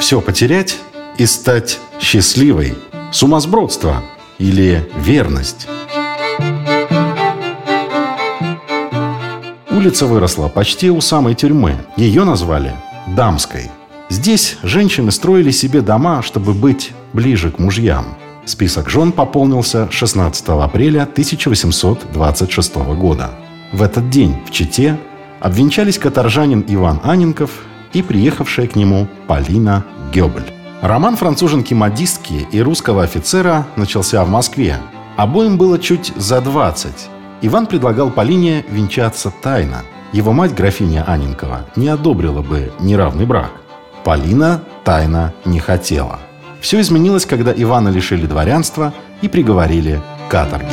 все потерять и стать счастливой? Сумасбродство или верность? Улица выросла почти у самой тюрьмы. Ее назвали Дамской. Здесь женщины строили себе дома, чтобы быть ближе к мужьям. Список жен пополнился 16 апреля 1826 года. В этот день в Чите обвенчались каторжанин Иван Анненков и приехавшая к нему Полина Гёбель. Роман француженки-модистки и русского офицера начался в Москве. Обоим было чуть за 20. Иван предлагал Полине венчаться тайно. Его мать, графиня Анненкова, не одобрила бы неравный брак. Полина тайно не хотела. Все изменилось, когда Ивана лишили дворянства и приговорили к каторге.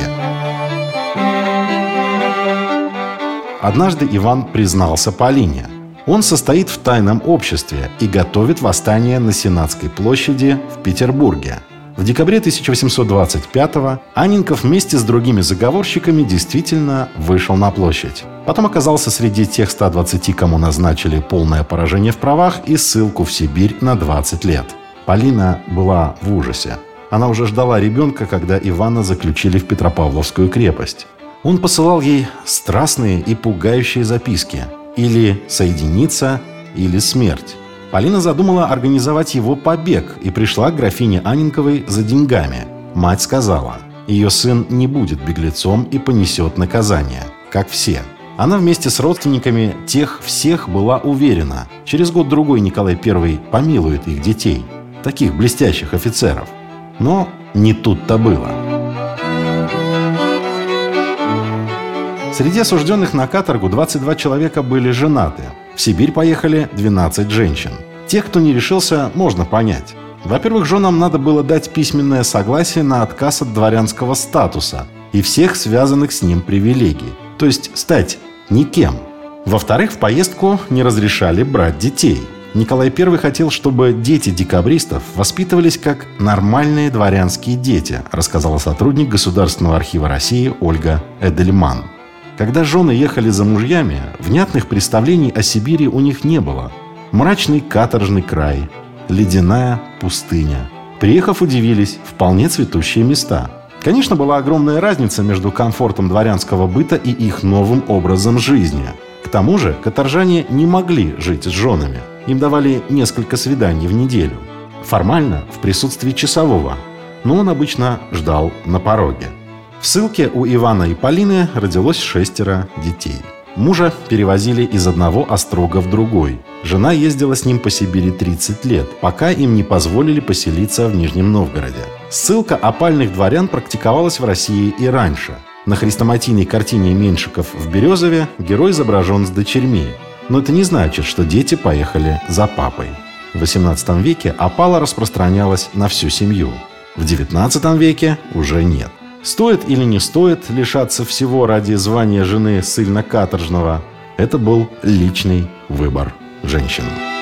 Однажды Иван признался Полине. Он состоит в тайном обществе и готовит восстание на Сенатской площади в Петербурге. В декабре 1825-го Анненков вместе с другими заговорщиками действительно вышел на площадь. Потом оказался среди тех 120, кому назначили полное поражение в правах и ссылку в Сибирь на 20 лет. Полина была в ужасе. Она уже ждала ребенка, когда Ивана заключили в Петропавловскую крепость. Он посылал ей страстные и пугающие записки. Или соединиться, или смерть. Полина задумала организовать его побег и пришла к графине Анненковой за деньгами. Мать сказала, ее сын не будет беглецом и понесет наказание, как все. Она вместе с родственниками тех всех была уверена, через год-другой Николай I помилует их детей, таких блестящих офицеров. Но не тут-то было. Среди осужденных на каторгу 22 человека были женаты. В Сибирь поехали 12 женщин. Тех, кто не решился, можно понять. Во-первых, женам надо было дать письменное согласие на отказ от дворянского статуса и всех связанных с ним привилегий, то есть стать никем. Во-вторых, в поездку не разрешали брать детей. Николай I хотел, чтобы дети декабристов воспитывались как нормальные дворянские дети, рассказала сотрудник Государственного архива России Ольга Эдельман. Когда жены ехали за мужьями, внятных представлений о Сибири у них не было. Мрачный каторжный край, ледяная пустыня. Приехав, удивились, вполне цветущие места. Конечно, была огромная разница между комфортом дворянского быта и их новым образом жизни. К тому же каторжане не могли жить с женами. Им давали несколько свиданий в неделю. Формально в присутствии часового, но он обычно ждал на пороге. В ссылке у Ивана и Полины родилось 6 детей. Мужа перевозили из одного острога в другой. Жена ездила с ним по Сибири 30 лет, пока им не позволили поселиться в Нижнем Новгороде. Ссылка опальных дворян практиковалась в России и раньше. На хрестоматийной картине Меньшиков в Березове герой изображен с дочерьми. Но это не значит, что дети поехали за папой. В XVIII веке опала распространялась на всю семью. В XIX веке уже нет. Стоит или не стоит лишаться всего ради звания жены ссыльно-каторжного – это был личный выбор женщины.